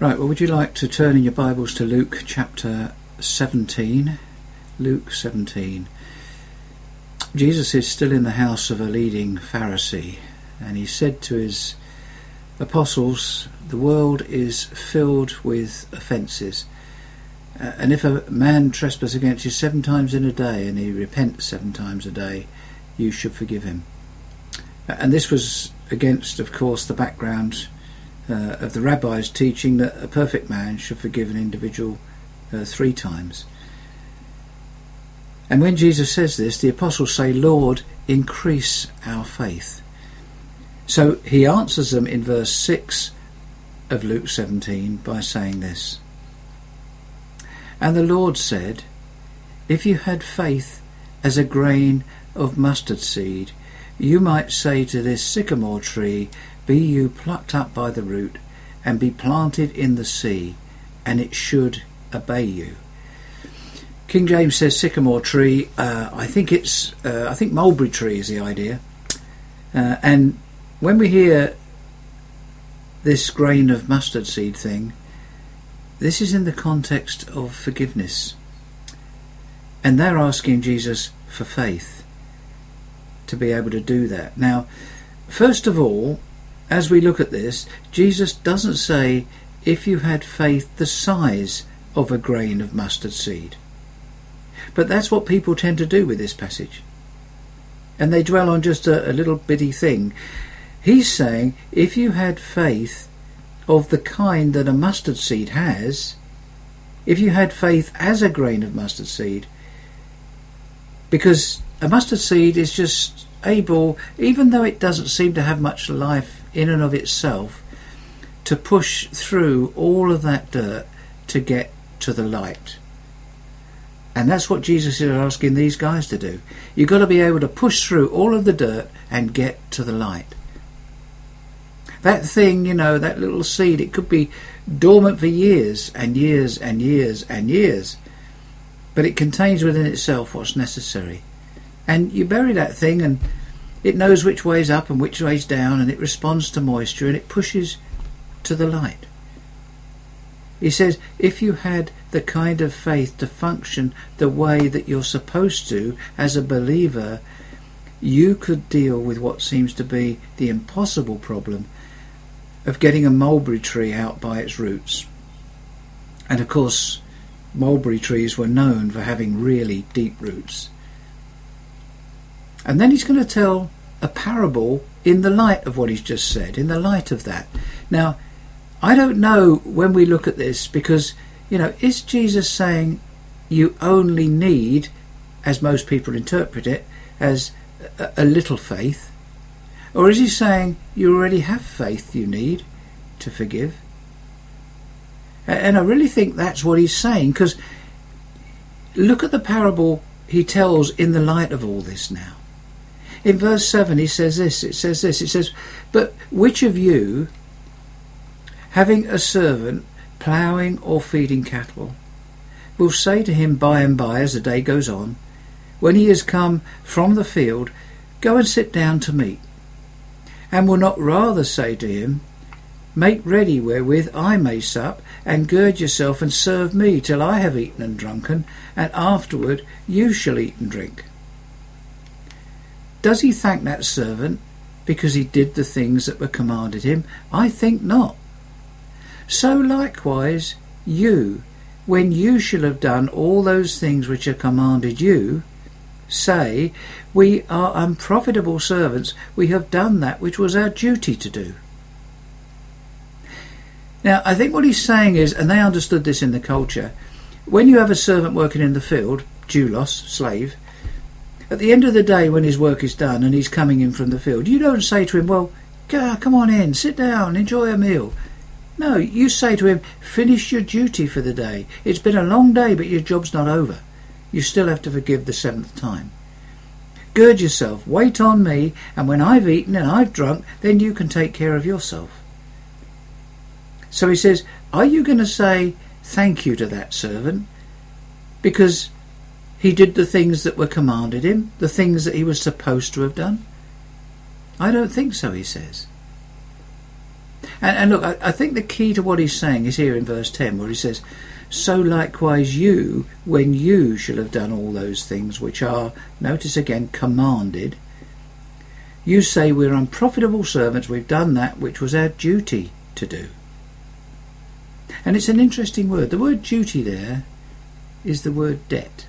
Right, well, would you like to turn in your Bibles to Luke chapter 17? Luke 17. Jesus is still in the house of a leading Pharisee, and he said to his apostles, the world is filled with offences, and if a man trespass against you 7 times in a day and he repents 7 times a day, you should forgive him. And this was against, of course, the background of the rabbis teaching that a perfect man should forgive an individual 3 times. And when Jesus says this, the apostles say, Lord, increase our faith. So he answers them in verse 6 of Luke 17 by saying this. And the Lord said, if you had faith as a grain of mustard seed, you might say to this sycamore tree, be you plucked up by the root and be planted in the sea, and it should obey you. King James says sycamore tree. I think mulberry tree is the idea. And when we hear this grain of mustard seed thing, this is in the context of forgiveness. And they're asking Jesus for faith to be able to do that. Now, first of all, as we look at this, Jesus doesn't say if you had faith the size of a grain of mustard seed. But that's what people tend to do with this passage. And they dwell on just a little bitty thing. He's saying if you had faith of the kind that a mustard seed has, if you had faith as a grain of mustard seed, because a mustard seed is just able, even though it doesn't seem to have much life in and of itself, to push through all of that dirt to get to the light. And that's what Jesus is asking these guys to do. You've got to be able to push through all of the dirt and get to the light. That thing, that little seed, it could be dormant for years and years and years and years, but it contains within itself what's necessary. And you bury that thing and it knows which way's up and which way's down, and it responds to moisture and it pushes to the light. He says, if you had the kind of faith to function the way that you're supposed to as a believer, you could deal with what seems to be the impossible problem of getting a mulberry tree out by its roots. And of course, mulberry trees were known for having really deep roots. And then he's going to tell a parable in the light of what he's just said, in the light of that. Now, I don't know when we look at this, because, is Jesus saying you only need, as most people interpret it, as a little faith? Or is he saying you already have faith you need to forgive? And I really think that's what he's saying, because look at the parable he tells in the light of all this now. In verse 7 he says this, it says, but which of you, having a servant ploughing or feeding cattle, will say to him by and by, as the day goes on, when he has come from the field, go and sit down to meat, and will not rather say to him, make ready wherewith I may sup, and gird yourself and serve me till I have eaten and drunken, and afterward you shall eat and drink? Does he thank that servant because he did the things that were commanded him? I think not. So likewise you, when you shall have done all those things which are commanded you, say, we are unprofitable servants, we have done that which was our duty to do. Now, I think what he's saying is, and they understood this in the culture, when you have a servant working in the field, doulos, slave, at the end of the day when his work is done and he's coming in from the field, you don't say to him, well, come on in, sit down, enjoy a meal. No, you say to him, finish your duty for the day. It's been a long day, but your job's not over. You still have to forgive the 7th time. Gird yourself, wait on me, and when I've eaten and I've drunk, then you can take care of yourself. So he says, are you going to say thank you to that servant because he did the things that were commanded him, the things that he was supposed to have done? I don't think so, he says. And look, I think the key to what he's saying is here in verse 10, where he says, so likewise you, when you shall have done all those things which are, notice again, commanded, you say we're unprofitable servants, we've done that which was our duty to do. And it's an interesting word. The word duty there is the word debt.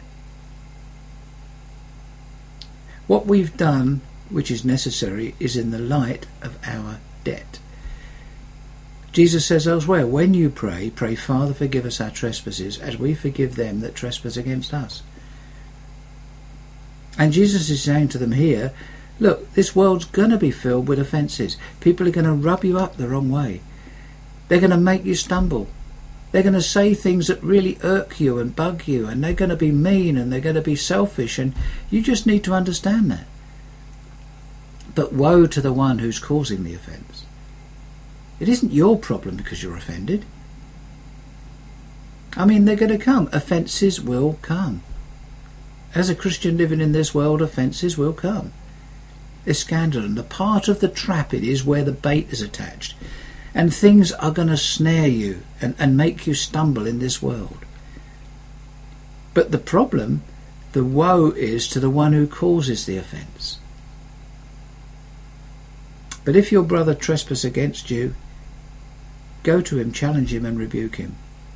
What we've done, which is necessary, is in the light of our debt. Jesus says elsewhere, when you pray, pray, Father, forgive us our trespasses, as we forgive them that trespass against us. And Jesus is saying to them here, look, this world's going to be filled with offences. People are going to rub you up the wrong way. They're going to make you stumble. They're going to say things that really irk you and bug you, and they're going to be mean and they're going to be selfish, and you just need to understand that. But woe to the one who's causing the offence. It isn't your problem because you're offended. I mean, they're going to come. Offences will come. As a Christian living in this world, offences will come. It's scandal, and the part of the trap it is where the bait is attached. And things are going to snare you and make you stumble in this world. But the problem, the woe is to the one who causes the offence. But if your brother trespass against you, go to him, challenge him and rebuke him.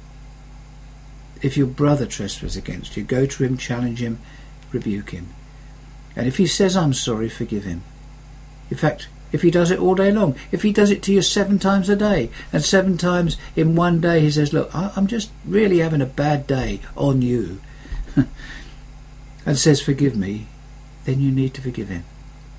If your brother trespass against you, go to him, challenge him, rebuke him. And if he says, I'm sorry, forgive him. In fact, if he does it all day long, if he does it to you 7 times a day, and 7 times in one day he says, look, I'm just really having a bad day on you, and says, forgive me, then you need to forgive him.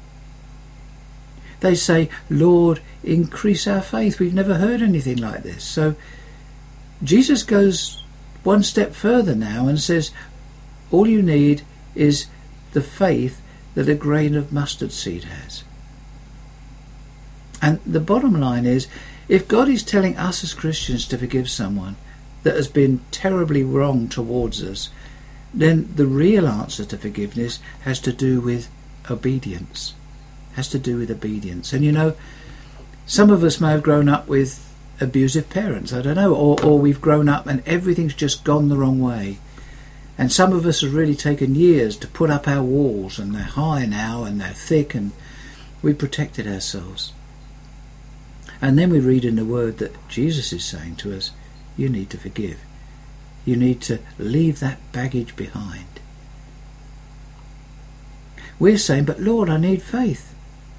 They say, Lord, increase our faith. We've never heard anything like this. So Jesus goes one step further now and says, all you need is the faith that a grain of mustard seed has. And the bottom line is, if God is telling us as Christians to forgive someone that has been terribly wrong towards us, then the real answer to forgiveness has to do with obedience. Has to do with obedience. And you know, some of us may have grown up with abusive parents, I don't know, or we've grown up and everything's just gone the wrong way. And some of us have really taken years to put up our walls, and they're high now and they're thick, and we protected ourselves. And then we read in the Word that Jesus is saying to us, you need to forgive. You need to leave that baggage behind. We're saying, but Lord, I need faith.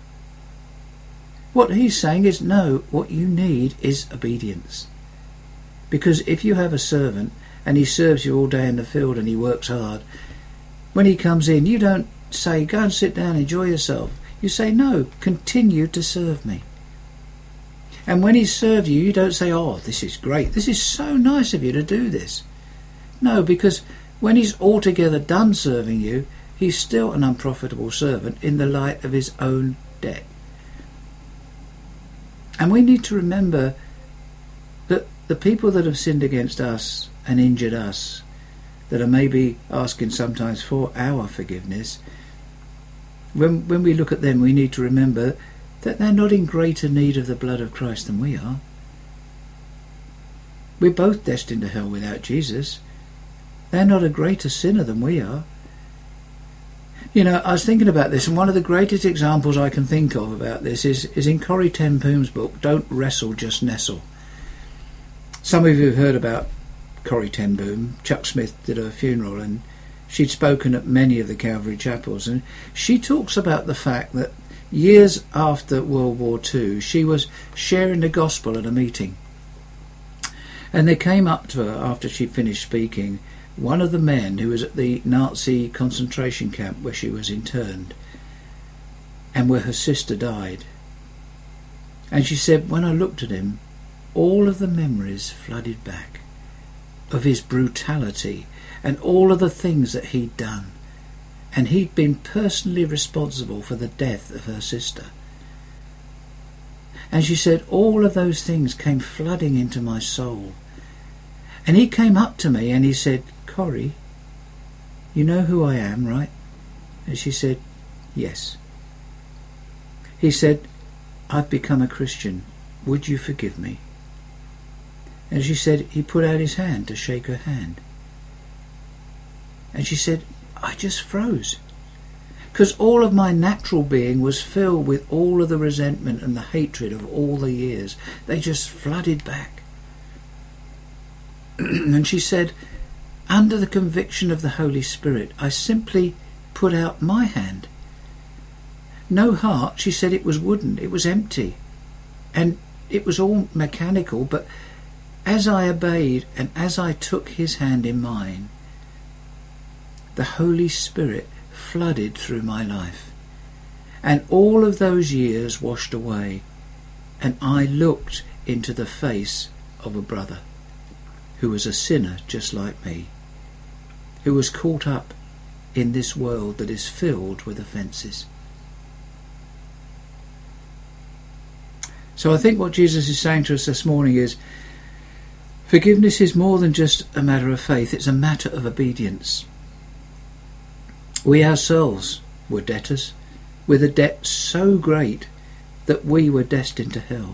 What he's saying is, no, what you need is obedience. Because if you have a servant and he serves you all day in the field and he works hard, when he comes in, you don't say, go and sit down, enjoy yourself. You say, no, continue to serve me. And when he's served you, you don't say, oh, this is great, this is so nice of you to do this. No, because when he's altogether done serving you, he's still an unprofitable servant in the light of his own debt. And we need to remember that the people that have sinned against us and injured us, that are maybe asking sometimes for our forgiveness, when we look at them, we need to remember that they're not in greater need of the blood of Christ than we are. We're both destined to hell without Jesus. They're not a greater sinner than we are. You know, I was thinking about this, and one of the greatest examples I can think of about this is in Corrie ten Boom's book, Don't Wrestle, Just Nestle. Some of you have heard about Corrie ten Boom. Chuck Smith did her funeral, and she'd spoken at many of the Calvary chapels, and she talks about the fact that years after World War II, she was sharing the gospel at a meeting. And they came up to her after she'd finished speaking, one of the men who was at the Nazi concentration camp where she was interned and where her sister died. And she said, when I looked at him, all of the memories flooded back of his brutality and all of the things that he'd done. And he'd been personally responsible for the death of her sister. And she said, all of those things came flooding into my soul. And he came up to me and he said, Corrie, you know who I am, right? And she said, yes. He said, I've become a Christian would you forgive me? And she said, he put out his hand to shake her hand. And she said, I just froze. Because all of my natural being was filled with all of the resentment and the hatred of all the years. They just flooded back. And she said, under the conviction of the Holy Spirit, I simply put out my hand. No heart, she said. It was wooden, it was empty, and it was all mechanical, but as I obeyed and as I took his hand in mine, the Holy Spirit flooded through my life, and all of those years washed away, and I looked into the face of a brother who was a sinner just like me, who was caught up in this world that is filled with offences. So I think what Jesus is saying to us this morning is, forgiveness is more than just a matter of faith, it's a matter of obedience. We ourselves were debtors, with a debt so great that we were destined to hell.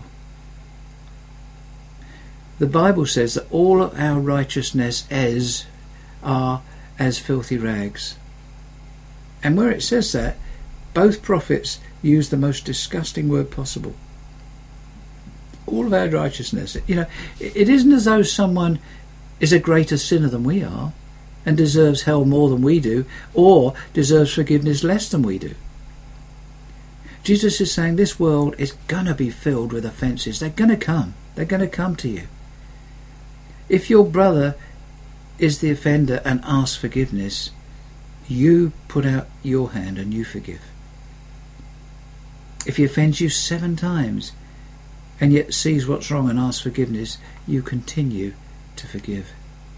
The Bible says that all of our righteousness are as filthy rags. And where it says that, both prophets use the most disgusting word possible. All of our righteousness. It isn't as though someone is a greater sinner than we are and deserves hell more than we do, or deserves forgiveness less than we do. Jesus is saying this world is going to be filled with offences. They're going to come. They're going to come to you. If your brother is the offender and asks forgiveness, you put out your hand and you forgive. If he offends you 7 times and yet sees what's wrong and asks forgiveness, you continue to forgive.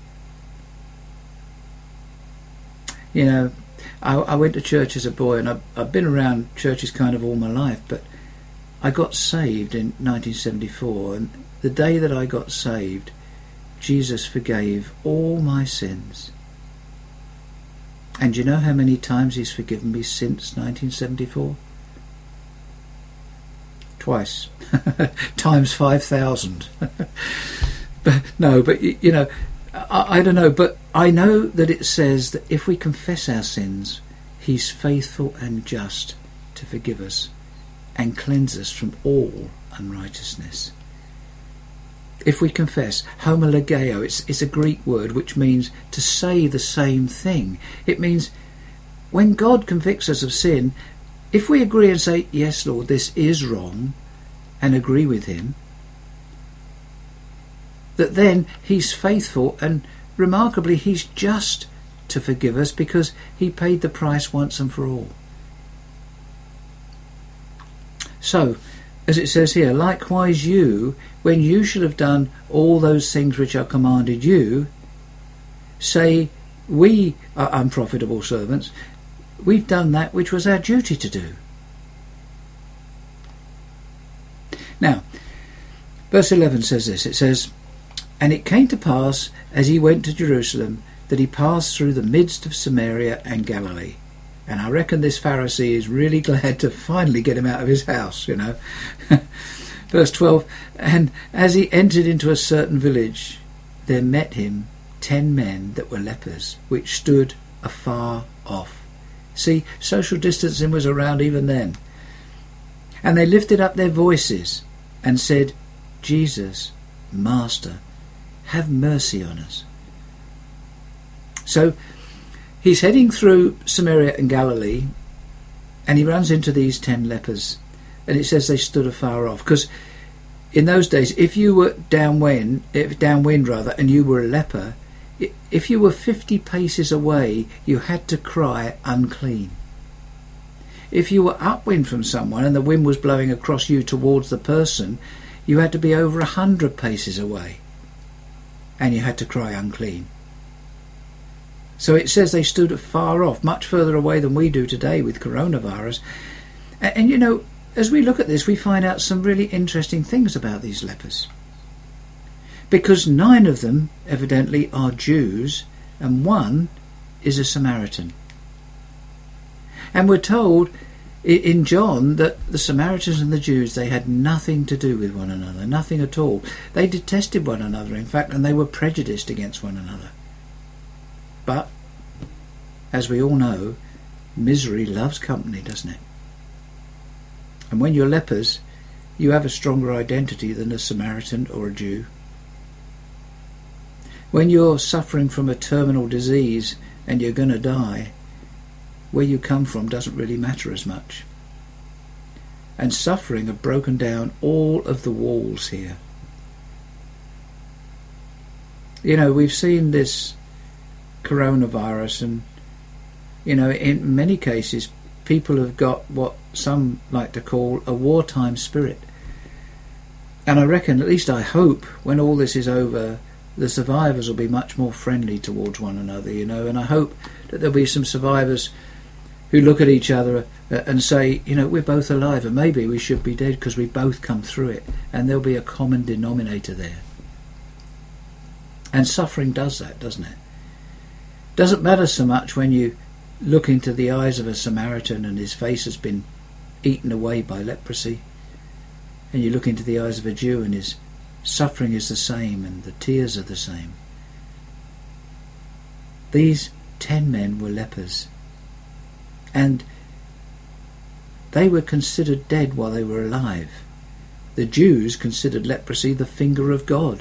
I went to church as a boy, and I've been around churches kind of all my life, but I got saved in 1974, and the day that I got saved, Jesus forgave all my sins. And do you know how many times he's forgiven me since 1974? Twice. Times 5,000. But I don't know, but I know that it says that if we confess our sins, he's faithful and just to forgive us and cleanse us from all unrighteousness. If we confess, homologeo, it's a Greek word which means to say the same thing. It means when God convicts us of sin, if we agree and say, yes, Lord, this is wrong, and agree with him, that then he's faithful and remarkably he's just to forgive us because he paid the price once and for all. So, as it says here, likewise you, when you should have done all those things which are commanded you, say, we are unprofitable servants, we've done that which was our duty to do. Now, verse 11 says this, it says, and it came to pass, as he went to Jerusalem, that he passed through the midst of Samaria and Galilee. And I reckon this Pharisee is really glad to finally get him out of his house, Verse 12, and as he entered into a certain village, there met him 10 men that were lepers, which stood afar off. See, social distancing was around even then. And they lifted up their voices and said, Jesus, Master, have mercy on us. So he's heading through Samaria and Galilee, and he runs into these 10 lepers, and it says they stood afar off, because in those days, if you were downwind, and you were a leper, if you were 50 paces away, you had to cry unclean. If you were upwind from someone and the wind was blowing across you towards the person, you had to be over 100 paces away, and you had to cry unclean. So it says they stood afar off, much further away than we do today with coronavirus. And as we look at this, we find out some really interesting things about these lepers. Because 9 of them, evidently, are Jews, and 1 is a Samaritan. And we're told in John that the Samaritans and the Jews, they had nothing to do with one another, nothing at all. They detested one another, in fact, and they were prejudiced against one another. But, as we all know, misery loves company, doesn't it? And when you're lepers, you have a stronger identity than a Samaritan or a Jew. When you're suffering from a terminal disease and you're going to die, where you come from doesn't really matter as much. And suffering have broken down all of the walls here. You know, we've seen this coronavirus, and, you know, in many cases people have got what some like to call a wartime spirit. And I reckon, at least I hope, when all this is over, the survivors will be much more friendly towards one another, you know, and I hope that there'll be some survivors who look at each other and say, you know, we're both alive and maybe we should be dead because we both come through it, and there'll be a common denominator there. And suffering does that, doesn't it? Doesn't matter so much when you look into the eyes of a Samaritan and his face has been eaten away by leprosy, and you look into the eyes of a Jew and his suffering is the same and the tears are the same. These 10 men were lepers, and they were considered dead while they were alive. The Jews considered leprosy the finger of God.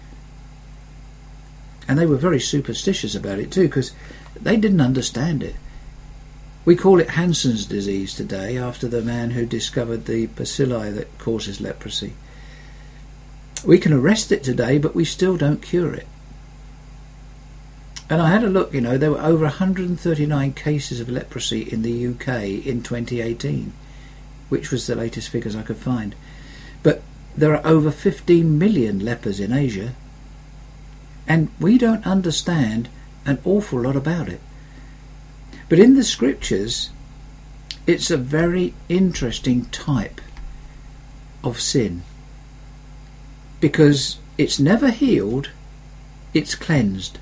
And they were very superstitious about it too, because they didn't understand it. We call it Hansen's disease today, after the man who discovered the bacilli that causes leprosy. We can arrest it today, but we still don't cure it. And I had a look, you know, there were over 139 cases of leprosy in the UK in 2018, which was the latest figures I could find. But there are over 15 million lepers in Asia, and we don't understand an awful lot about it. But in the scriptures, it's a very interesting type of sin, because it's never healed, it's cleansed.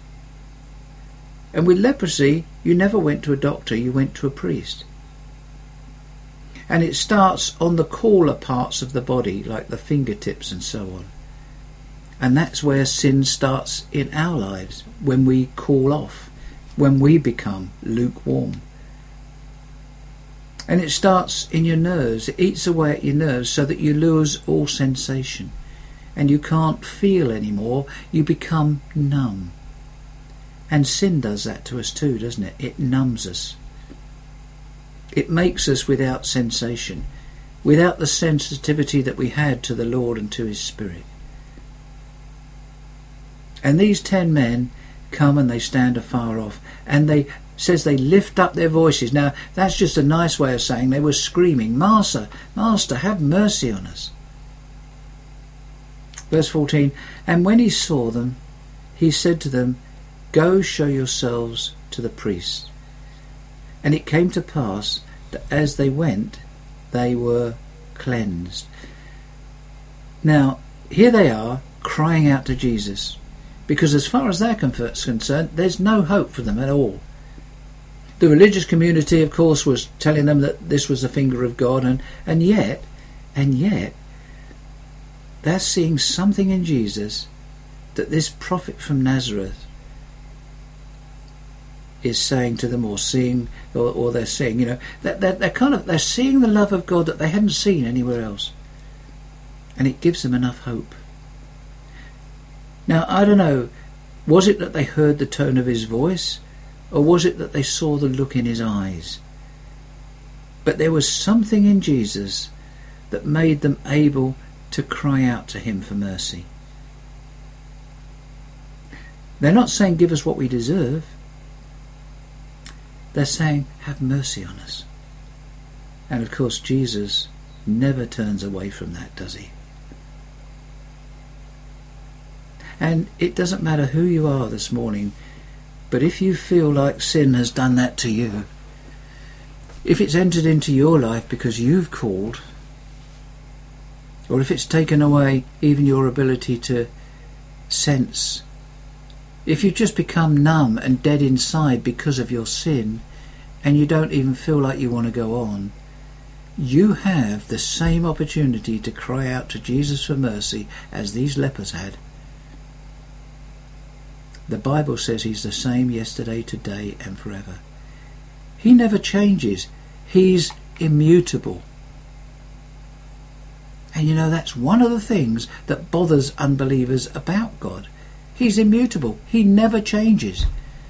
And with leprosy, you never went to a doctor, you went to a priest. And it starts on the caller parts of the body, like the fingertips and so on. And that's where sin starts in our lives, when we cool off, when we become lukewarm. And it starts in your nerves, it eats away at your nerves so that you lose all sensation. And you can't feel anymore, you become numb. And sin does that to us too, doesn't it? It numbs us. It makes us without sensation, without the sensitivity that we had to the Lord and to His Spirit. And these 10 men come and they stand afar off, and they says they lift up their voices. Now that's just a nice way of saying they were screaming, Master, Master, have mercy on us. Verse 14, and when he saw them, he said to them, Go show yourselves to the priests. And it came to pass that as they went, they were cleansed. Now, here they are crying out to Jesus, because as far as they're concerned, there's no hope for them at all. The religious community, of course, was telling them that this was the finger of God, and yet, they're seeing something in Jesus that this prophet from Nazareth is saying to them, or seeing, or they're seeing, you know, that they're seeing the love of God that they hadn't seen anywhere else, and it gives them enough hope. Now, I don't know, was it that they heard the tone of his voice, or was it that they saw the look in his eyes? But there was something in Jesus that made them able to cry out to him for mercy. They're not saying, give us what we deserve. They're saying, have mercy on us. And of course, Jesus never turns away from that, does he? And it doesn't matter who you are this morning, but if you feel like sin has done that to you, if it's entered into your life because you've called, or if it's taken away even your ability to sense, if you've just become numb and dead inside because of your sin, and you don't even feel like you want to go on, you have the same opportunity to cry out to Jesus for mercy as these lepers had. The Bible says he's the same yesterday, today and forever. He never changes. He's immutable. And you know, that's one of the things that bothers unbelievers about God. He's immutable. He never changes.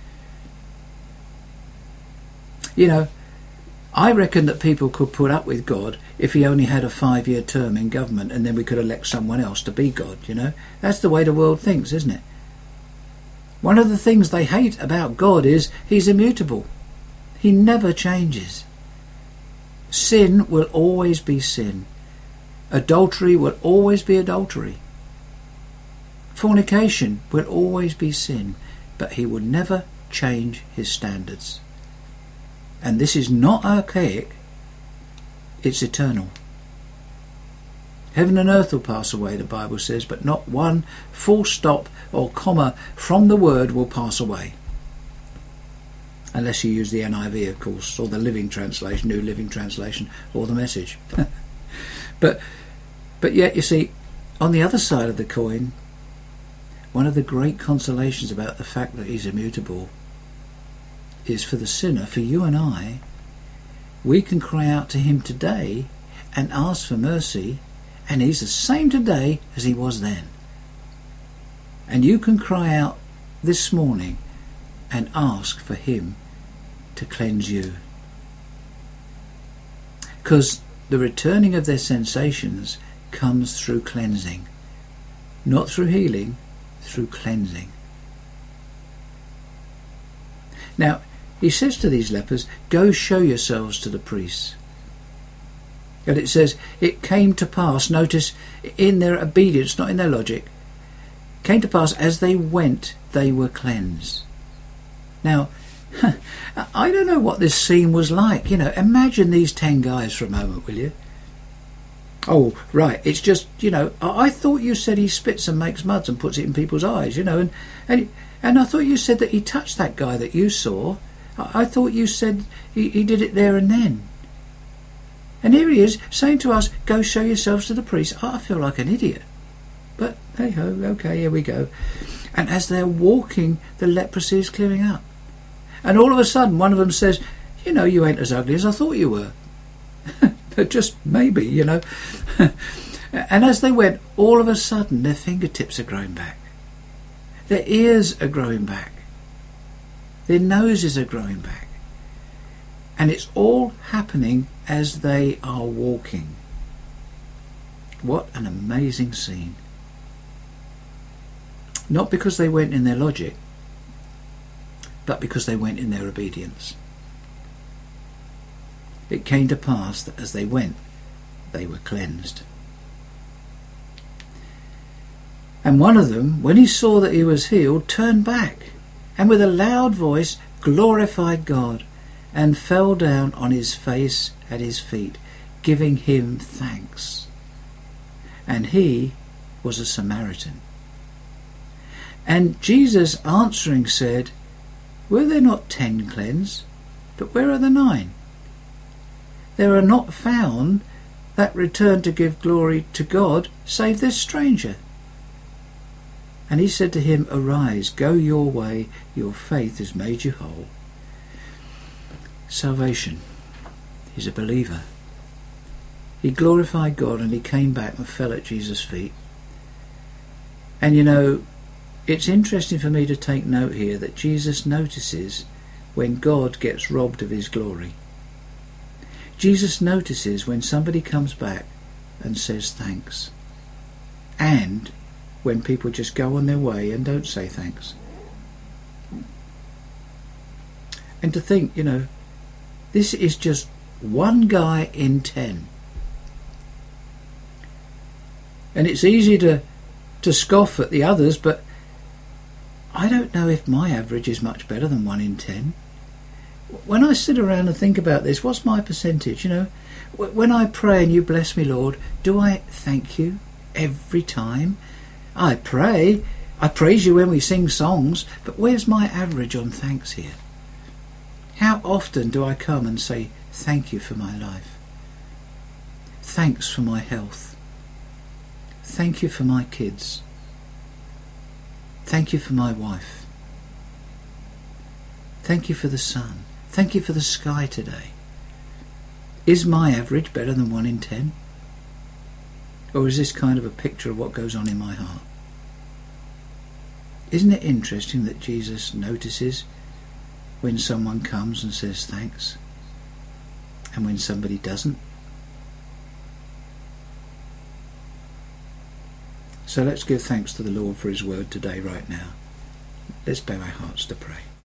You know, I reckon that people could put up with God if he only had a 5-year term in government and then we could elect someone else to be God, you know. That's the way the world thinks, isn't it? One of the things they hate about God is he's immutable. He never changes. Sin will always be sin. Adultery will always be adultery. Fornication will always be sin, but he will never change his standards. And this is not archaic, it's eternal. Heaven and earth will pass away, the Bible says, but not one full stop or comma from the word will pass away. Unless you use the NIV, of course, or the Living Translation, New Living Translation, or the Message. But yet, you see, on the other side of the coin, one of the great consolations about the fact that he's immutable is for the sinner, for you and I, we can cry out to him today and ask for mercy, and he's the same today as he was then. And you can cry out this morning and ask for him to cleanse you. Because the returning of their sensations comes through cleansing. Not through healing, through cleansing. Now, he says to these lepers, go show yourselves to the priests. And it says, it came to pass, notice, in their obedience, not in their logic, came to pass as they went, they were cleansed. Now, I don't know what this scene was like. You know, imagine these 10 guys for a moment, will you? Oh, right, it's just, you know, I thought you said he spits and makes muds and puts it in people's eyes, you know, and I thought you said that he touched that guy that you saw. I thought you said he did it there and then. And here he is saying to us, go show yourselves to the priest. I feel like an idiot. But hey ho, okay, here we go. And as they're walking, the leprosy is clearing up. And all of a sudden, one of them says, you know, you ain't as ugly as I thought you were. But just maybe, you know. And as they went, all of a sudden, their fingertips are growing back. Their ears are growing back. Their noses are growing back. And it's all happening as they are walking. What an amazing scene. Not because they went in their logic, but because they went in their obedience. It came to pass that as they went, they were cleansed. And one of them, when he saw that he was healed, turned back, and with a loud voice glorified God, and fell down on his face at his feet, giving him thanks. And he was a Samaritan. And Jesus answering said, were there not 10 cleansed? But where are the 9? There are not found that return to give glory to God, save this stranger. And he said to him, arise, go your way, your faith has made you whole. Salvation. He's a believer. He glorified God and he came back and fell at Jesus' feet. And you know, it's interesting for me to take note here that Jesus notices when God gets robbed of his glory. Jesus notices when somebody comes back and says thanks, and when people just go on their way and don't say thanks. And to think, you know, this is just one guy in 10. And it's easy to scoff at the others, but I don't know if my average is much better than 1 in 10. When I sit around and think about this, what's my percentage? You know, when I pray and you bless me, Lord, do I thank you every time? I pray. I praise you when we sing songs, but where's my average on thanks here? How often do I come and say thank you for my life? Thanks for my health. Thank you for my kids. Thank you for my wife. Thank you for the sun. Thank you for the sky today. Is my average better than 1 in 10? Or is this kind of a picture of what goes on in my heart? Isn't it interesting that Jesus notices when someone comes and says thanks, and when somebody doesn't? So let's give thanks to the Lord for his word today, right now. Let's bow our hearts to pray.